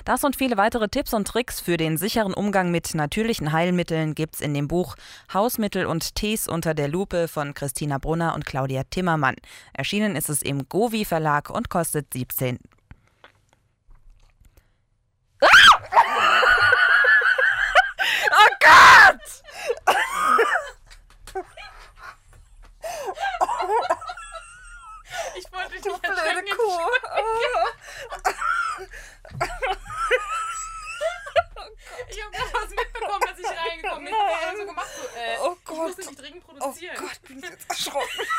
Das und viele weitere Tipps und Tricks für den sicheren Umgang mit natürlichen Heilmitteln gibt's in dem Buch Hausmittel und Tees unter der Lupe von Christina Brunner und Claudia Timmermann. Erschienen ist es im Govi Verlag und kostet 17. Oh Gott! Ich wollte dich Du nicht blöde erschrecken. Kuh. Ich habe gerade was mitbekommen, dass ich reingekommen bin. Ich habe so gemacht, so, Oh ich Gott. musste dich dringend Oh produzieren. Gott, bin ich jetzt erschrocken.